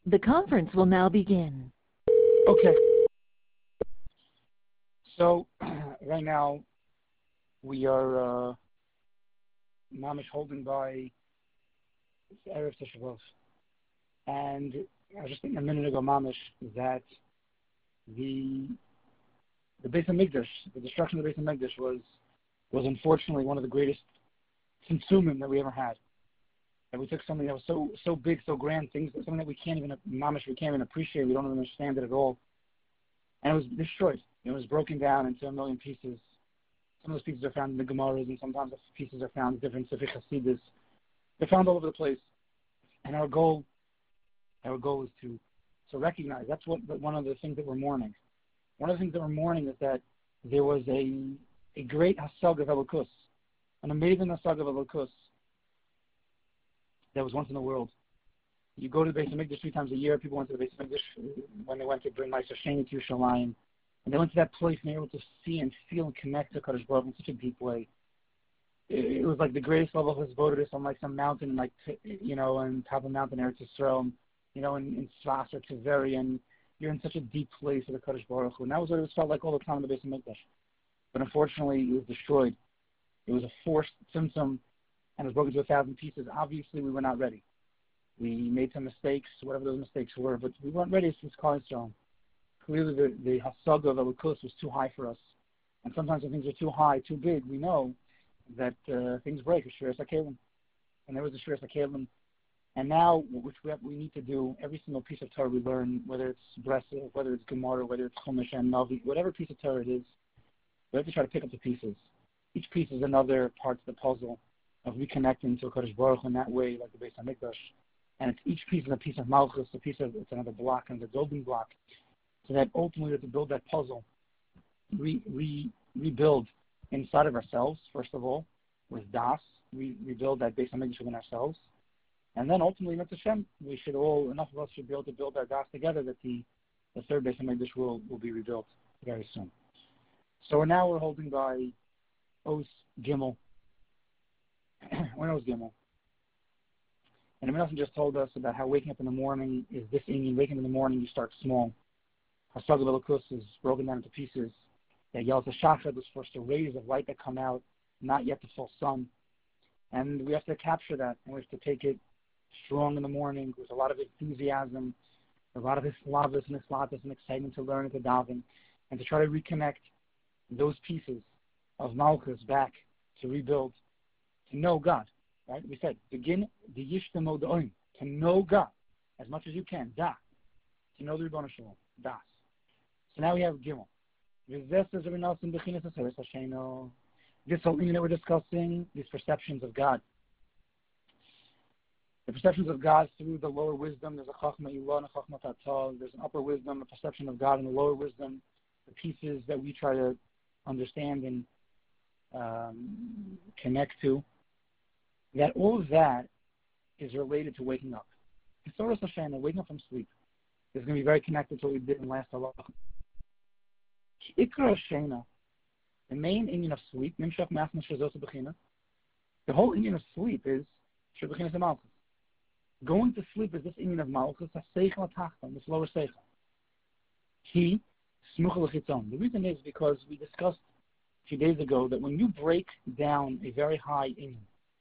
The conference will now begin. Okay. So right now we are mamish holding by Erev Tisha B'Av, and I was just thinking a minute ago, mamish, that the Beis Hamikdash, the destruction of the Beis Hamikdash was unfortunately one of the greatest consuming that we ever had. And we took something that was so big, so grand, something that we can't even appreciate. We don't even understand it at all. And it was destroyed. It was broken down into a million pieces. Some of those pieces are found in the Gemaras, and sometimes the pieces are found in different Sefer Hasidus. They're found all over the place. And our goal is to recognize. That's one of the things that we're mourning. One of the things that we're mourning is that there was a great Hasag of Elokus, an amazing Hasag of Elokus that was once in the world. You go to the Beis Hamikdash 3 times a year. People went to the Beis Hamikdash when they went to bring Ma'aser Sheni to Yerushalayim. And they went to that place and they were able to see and feel and connect to Kadosh Baruch in such a deep way. It was like the greatest level of Hisbodedus on like some mountain, like, on top of Mountain Eretz Yisrael, in Sfas or Taveri, and you're in such a deep place with the Kadosh Baruch Hu. And that was what it felt like all the time in the Beis Hamikdash. But unfortunately, it was destroyed. It was a forced symptom and it was broken to 1,000 pieces. Obviously, we were not ready. We made some mistakes, whatever those mistakes were, but we weren't ready since Klal Yisrael. Clearly, the Hasaga of Elokus was too high for us. And sometimes when things are too high, too big, we know that things break. Shiras HaKelim. And there was a Shiras HaKelim. And now, which we need to do, every single piece of Torah we learn, whether it's Breslev, whether it's Gemara, whether it's Chumash and Navi, whatever piece of Torah it is, we have to try to pick up the pieces. Each piece is another part of the puzzle of reconnecting to Kadosh Baruch Hu in that way, like the Beis Hamikdash. And each piece is a piece of Malchus, it's another block, and the building block. So that ultimately we have to build that puzzle, rebuild inside of ourselves, first of all, with Das. Rebuild that Beis Hamikdash within ourselves. And then ultimately, with Hashem, enough of us should be able to build our Das together that the third Beis Hamikdash will be rebuilt very soon. So we're holding by Os Gimel. We're in Os Gimel. And the Menachem just told us about how waking up in the morning is this Indian. Waking up in the morning, you start small. Hasag of Elokus is broken down into pieces. That Yalta Shachar was first a rays of light that come out, not yet the full sun. And we have to capture that, and we have to take it strong in the morning with a lot of enthusiasm, a lot of Islavus and Islatus and excitement to learn and to daven, and to try to reconnect those pieces of Malchus back to rebuild, to know God. Right? We said, begin the Yishtamo Da'oim, to know God as much as you can, Da, to know the Ribbon Shalom, Das. So now we have Gimel. This whole thing that we're discussing, these perceptions of God. The perceptions of God through the lower wisdom, there's a Chachma Ilah and a Chachma Tatal. There's an upper wisdom, a perception of God, and the lower wisdom, the pieces that we try to understand and connect to. That all of that is related to waking up. Soros Hashanah, waking up from sleep, is going to be very connected to what we did in last halacha. Ikra Hashanah, the main Indian of sleep, Nimshach Masna Shazosa Bechina, the whole Indian of sleep is Shabachina Malchus. Going to sleep is this Indian of Malchus, HaSeichel HaTachton, this lower Seichel. He, Smuchel HaChitzon. The reason is because we discussed a few days ago that when you break down a very high Indian,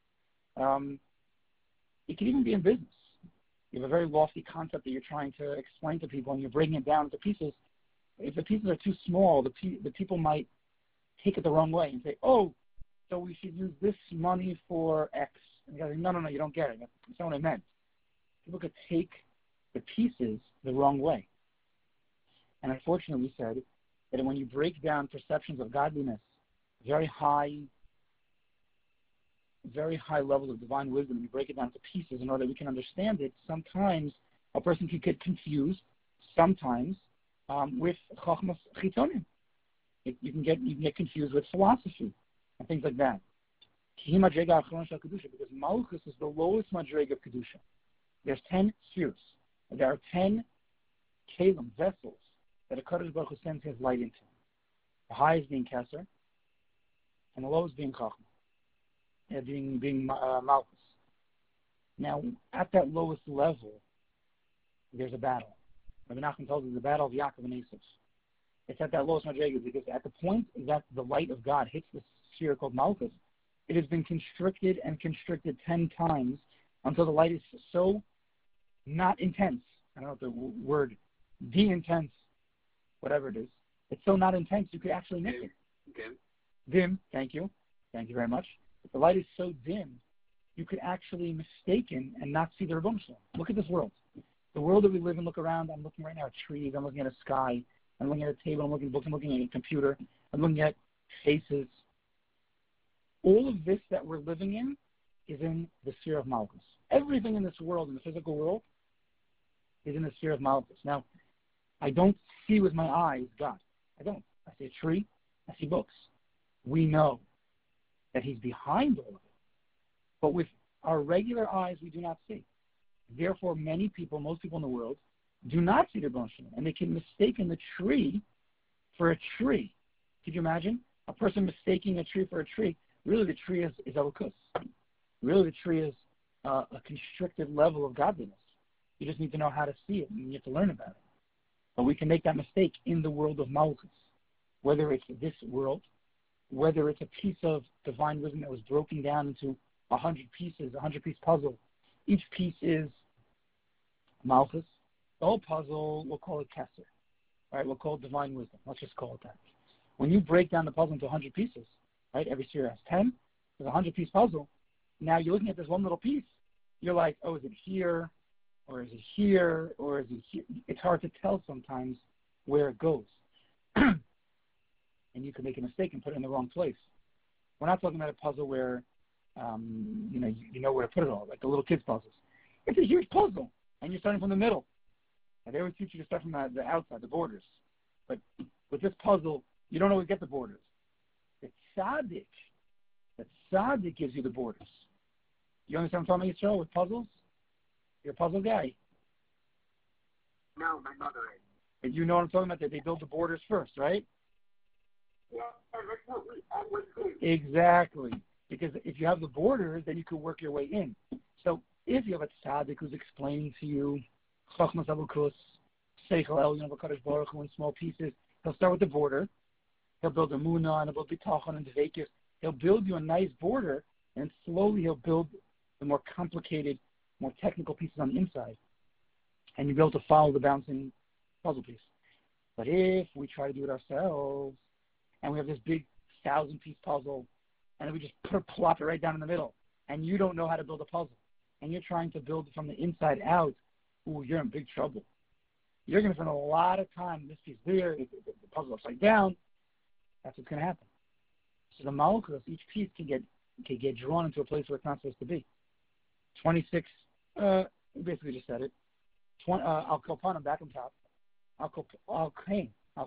it can even be in business. You have a very lofty concept that you're trying to explain to people, and you're breaking it down into pieces. If the pieces are too small, the people might take it the wrong way and say, oh, so we should use this money for X. And you go, no, you don't get it. That's not what I meant. People could take the pieces the wrong way. And unfortunately, we said that when you break down perceptions of godliness, very high levels of divine wisdom, and you break it down to pieces in order that we can understand it, sometimes a person can get confused, sometimes with Chachmas Chitonim. You can get confused with philosophy and things like that. Because Malchus is the lowest madrega of Kedusha. There's 10 spheres. There are 10 kelim, vessels, that a Kadosh Baruch Hu sends his light into. The highest being Keser, and the lowest being Chachma, being Malchus. Now, at that lowest level, there's a battle. Rabbi Nachman tells us the battle of Yaakov and Esav. It's at that lowest madrega because at the point that the light of God hits the sphere called Malchus, it has been constricted and constricted 10 times until the light is so not intense. I don't know if the word de-intense, whatever it is. It's so not intense you could actually miss it. Dim, thank you. Thank you very much. If the light is so dim, you could actually mistaken and not see the Rebbeinu Shalom. Look at this world. The world that we live in, look around. I'm looking right now at trees. I'm looking at a sky. I'm looking at a table. I'm looking at books. I'm looking at a computer. I'm looking at faces. All of this that we're living in is in the sphere of Malchus. Everything in this world, in the physical world, is in the sphere of Malchus. Now, I don't see with my eyes God. I don't. I see a tree. I see books. We know that He's behind all of it. But with our regular eyes, we do not see. Therefore, many people, most people in the world, do not see the Rebbeinu Shalom, and they can mistaken the tree for a tree. Could you imagine? A person mistaking a tree for a tree. Really, the tree is Elokus. Really, the tree is a constricted level of godliness. You just need to know how to see it, and you have to learn about it. But we can make that mistake in the world of Malchus, whether it's this world, whether it's a piece of divine wisdom that was broken down into 100 pieces, 100-piece puzzle. Each piece is Malchus. The whole puzzle, we'll call it Kesser. Right? We'll call it divine wisdom. Let's just call it that. When you break down the puzzle into 100 pieces, right? Every sphere has 10. There's a 100-piece puzzle. Now you're looking at this one little piece. You're like, oh, is it here? Or is it here? Or is it here? It's hard to tell sometimes where it goes. And you can make a mistake and put it in the wrong place. We're not talking about a puzzle where you know where to put it all, like the little kids' puzzles. It's a huge puzzle, and you're starting from the middle. And they always teach you to start from the outside, the borders. But with this puzzle, you don't always get the borders. The tzaddik gives you the borders. You understand what I'm talking about, Yisrael, with puzzles? You're a puzzle guy. No, my mother is. And you know what I'm talking about? That they build the borders first, right? Yeah, that's what we always do. Exactly. Because if you have the borders, then you can work your way in. So if you have a tzaddik who's explaining to you Chachmas Alukus, Seichel Elyon of HaKadosh Baruch Hu in small pieces, he'll start with the border. He'll build a Munah, and he'll build Bitachon and Dveikis. He'll build you a nice border, and slowly he'll build the more complicated, more technical pieces on the inside. And you'll be able to follow the bouncing puzzle piece. But if we try to do it ourselves, and we have this big 1,000-piece puzzle, and then we just plop it right down in the middle, and you don't know how to build a puzzle, and you're trying to build it from the inside out, ooh, you're in big trouble. You're going to spend a lot of time, this piece there, the puzzle upside down. That's what's going to happen. So the Malchus, each piece can get drawn into a place where it's not supposed to be. 26, we basically just said it. Al Kopanim, back on top. Al Kain.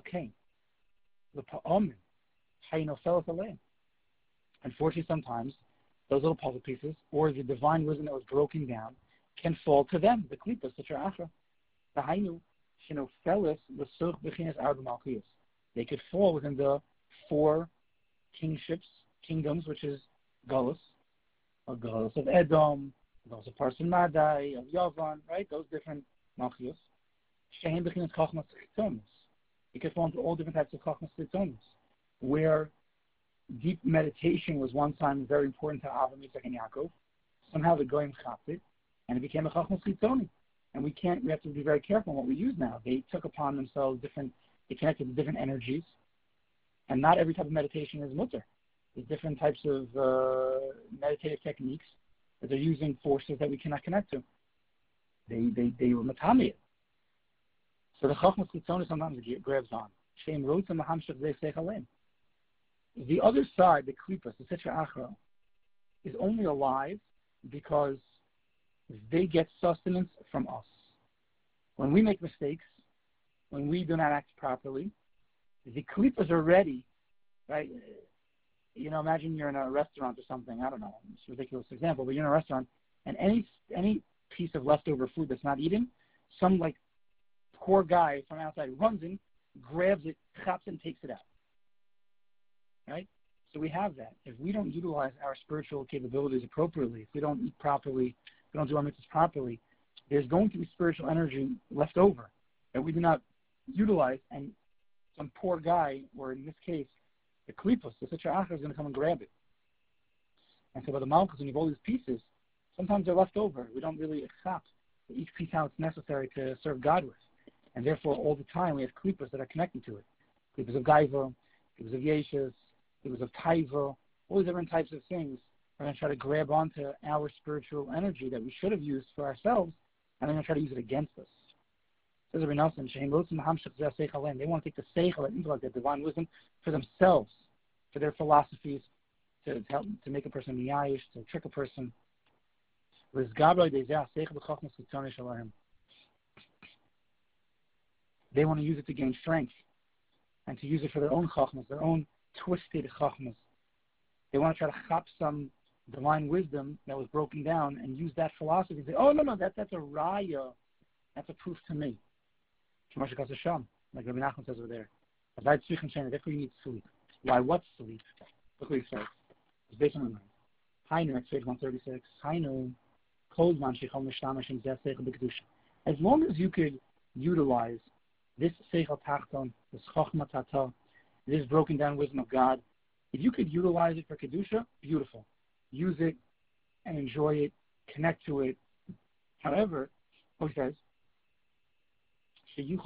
The Pa'omin. Haynofelas Aleim. Unfortunately, sometimes those little puzzle pieces, or the divine wisdom that was broken down, can fall to them. The klipas, the Acha. The Haynu, Shinofelas, the Such Bechinas Arba Malchiyos. They could fall within the 4 kingdoms, which is Galus of Edom, Galus of Parsin Madai, of Yavan, right? Those different Malchiyos. Shehem Bechinas Chachmas Chitzonos. It could fall into all different types of Chachmas Chitzonos, where deep meditation was one time very important to Avram, Yitzchak, and Yaakov. Somehow the Goyim chopped it, and it became a Chachmas Chitzoni. And we have to be very careful in what we use now. They took upon themselves they connected to different energies, and not every type of meditation is mutter. There's different types of meditative techniques that they're using forces that we cannot connect to. They were matami. So the Chachmas Chitzoni sometimes grabs on. Shem Rotza Mahamshach Zeh Seichalim. The other side, the klipas, the Sitra Achra, is only alive because they get sustenance from us. When we make mistakes, when we do not act properly, the klipas are ready, right? Imagine you're in a restaurant or something. I don't know. It's a ridiculous example, but you're in a restaurant, and any piece of leftover food that's not eaten, some poor guy from outside runs in, grabs it, chops it, and takes it out. Right? So we have that. If we don't utilize our spiritual capabilities appropriately, if we don't eat properly, if we don't do our mitzvahs properly, there's going to be spiritual energy left over that we do not utilize, and some poor guy, or in this case, the klipos, the Sitra Achra, is going to come and grab it. And so by the Malchus, when you have all these pieces, sometimes they're left over. We don't really accept each piece how it's necessary to serve God with. And therefore, all the time, we have klipos that are connected to it. Klipos of Gaiva, klipos of Yeshus, klipos of Taiva, all these different types of things are going to try to grab onto our spiritual energy that we should have used for ourselves, and they're going to try to use it against us. Says Rabbi Nelson, they want to take the seichel, that intellect, that divine wisdom, for themselves, for their philosophies, to help to make a person miyayish, to trick a person. They want to use it to gain strength and to use it for their own chachmas, their own twisted chachmas. They want to try to chop some divine wisdom that was broken down and use that philosophy and say, oh, no, that's a raya. That's a proof to me. Like Rabbi Nachman says over there. Therefore you need sleep. Why? What's sleep? Look what he says. It's based on the mind. Hainu, at page 136. Hainu, as long as you could utilize this seichel tachton, this chochma tata, this broken down wisdom of God, if you could utilize it for kedusha, beautiful. Use it and enjoy it, connect to it. However, what he says, because you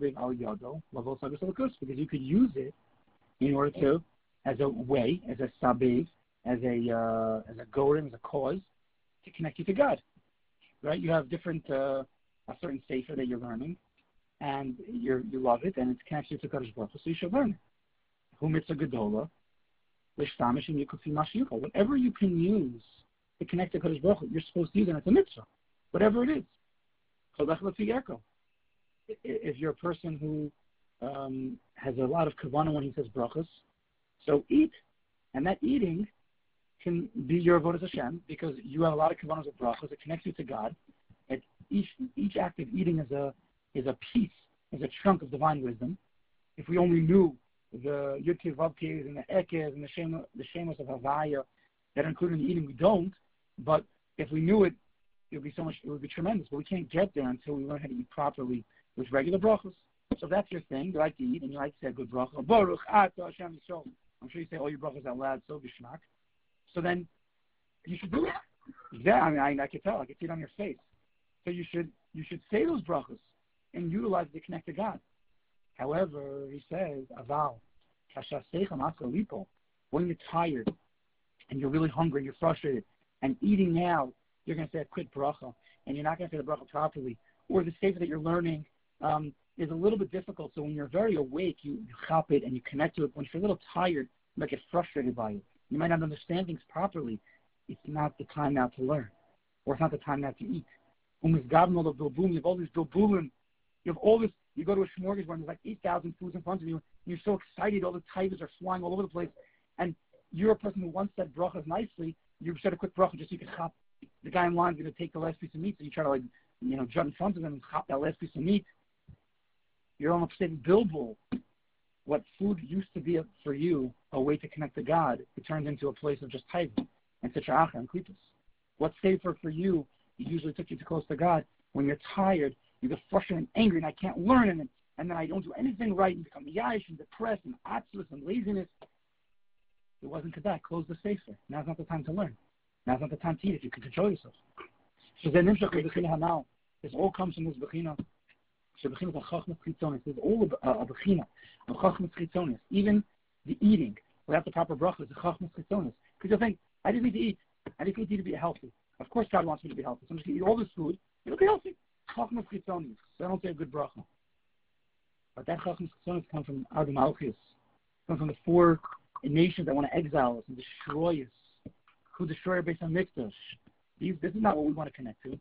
could use it in order to, as a way, as a sabiv, as a golem, as a cause, to connect you to God. Right? You have different, a certain sefer that you're learning, and you love it, and it connects you to Kadosh Baruch Hu, so you should learn it. Hu mitzvah gedola, l'shtamish and yikufi mashiyucha. Whatever you can use to connect to Kadosh Baruch Hu, you're supposed to use it, and it's a mitzvah. Whatever it is. If you're a person who has a lot of kavanah when he says brachos, so eat, and that eating can be your avodas Hashem because you have a lot of kavanahs of brachos. It connects you to God. Each act of eating is a piece, is a chunk of divine wisdom. If we only knew the Yudke Vavkes and the Ekes and the Shemos of Havaya that are included in the eating, we don't. But if we knew it, it would be tremendous. But we can't get there until we learn how to eat properly with regular brachos. So if that's your thing, you like to eat and you like to say a good bracha. Baruch Ata Hashem Yisrael. I'm sure you say all your brachos out loud, so bishmak. So then you should do it. Yeah, I can tell. I can see it on your face. So you should say those brachos and utilize it to connect to God. However, he says, Aval, when you're tired and you're really hungry and you're frustrated and eating now, you're going to say a quick bracha and you're not going to say the bracha properly. Or the sefer that you're learning is a little bit difficult. So when you're very awake, you chop it and you connect to it. When you're a little tired, you might get frustrated by it. You might not understand things properly. It's not the time now to learn. Or it's not the time now to eat. You have all these bilbulim. You have all this. You go to a smorgasbord and there's like 8,000 foods in front of you. And you're so excited. All the tigers are flying all over the place. And you're a person who once said brachas nicely. You said a quick bracha just so you can chop. The guy in line is going to take the last piece of meat. So you try to jump in front of them and chop that last piece of meat. You're almost saying bilbul. What food used to be for you a way to connect to God, it turned into a place of just tithing and Sitra Achra and klipos. What's safer for you, it usually took you too close to God. When you're tired, you get frustrated and angry, and I can't learn, and then I don't do anything right, and become yayish and depressed and atzlus and laziness. It wasn't to that. Close the sefer. Now's not the time to learn. Now's not the time to eat if you can control yourself. So then this all comes from this bechina. This is all a bechina of chachmas chitzonis. Even the eating without the proper bracha is a chachmas chitzonis. Because you'll think, I just need to eat. I just need to be healthy. Of course God wants me to be healthy. So I'm just going to eat all this food. It'll be healthy. Chachmas chitzonis. So I don't say a good bracha. But that chachmas chitzonis comes from Arba Malchus. Comes from the four nations that want to exile us and destroy us. Who destroy our Beis HaMikdash. This is not what we want to connect to.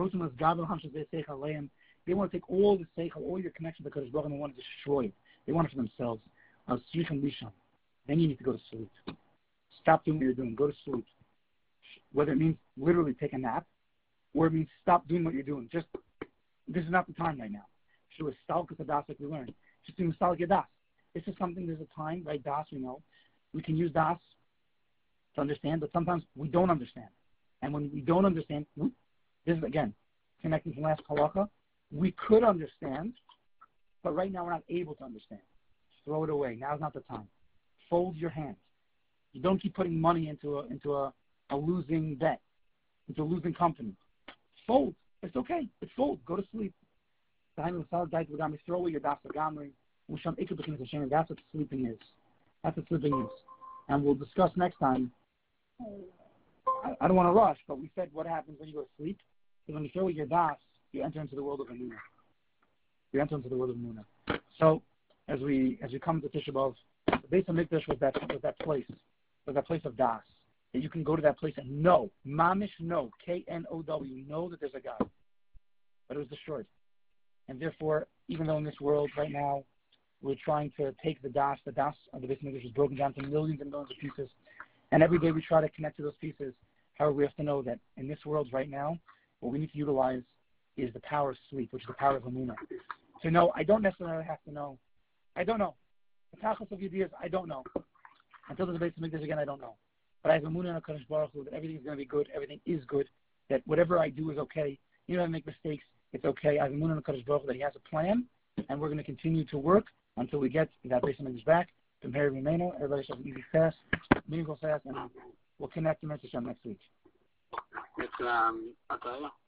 They want to take all the seichel, all your connection to Kadosh Baruch Hu, and they want to destroy it. They want it for themselves. Then you need to go to sleep. Stop doing what you're doing. Go to sleep. Whether it means literally take a nap, or it means stop doing what you're doing. Just, this is not the time right now. Should we stalk the das like we learned? Just do stalk your das. This is something, there's a time, right? Das, we know. We can use das to understand, but sometimes we don't understand. And when we don't understand, this is, again, connecting to the last halacha, we could understand, but right now we're not able to understand. Throw it away. Now's not the time. Fold your hands. You don't keep putting money into a losing bet, into a losing company. Fold. It's okay. It's fold. Go to sleep. Throw away your das gamri. That's what sleeping is. That's what sleeping is. And we'll discuss next time. I don't want to rush, but we said what happens when you go to sleep. Because when you throw away your das, you enter into the world of Emunah. You enter into the world of Emunah. So as we come to Tisha B'Av, the Beis HaMikdash was that place of das. That you can go to that place and know, mamish know, K-N-O-W, know that there's a God. But it was destroyed. And therefore, even though in this world right now we're trying to take the das of the Beis HaMikdash is broken down to millions and millions of pieces, and every day we try to connect to those pieces. However, we have to know that in this world right now, what we need to utilize is the power of sleep, which is the power of Emunah. To know, I don't necessarily have to know. I don't know. The tachlis of Yediyah, I don't know. Until there's a Beis HaMikdash again, I don't know. But I have Emunah in HaKadosh Baruch Hu that everything is going to be good, everything is good, that whatever I do is okay. You know, I make mistakes, it's okay. I have Emunah in HaKadosh Baruch Hu that He has a plan, and we're going to continue to work until we get that Beis HaMikdash back. Compare Remeno, everybody should have an easy fast, meaningful fast, and we'll connect to Mr. Shem next week. It's Ataya.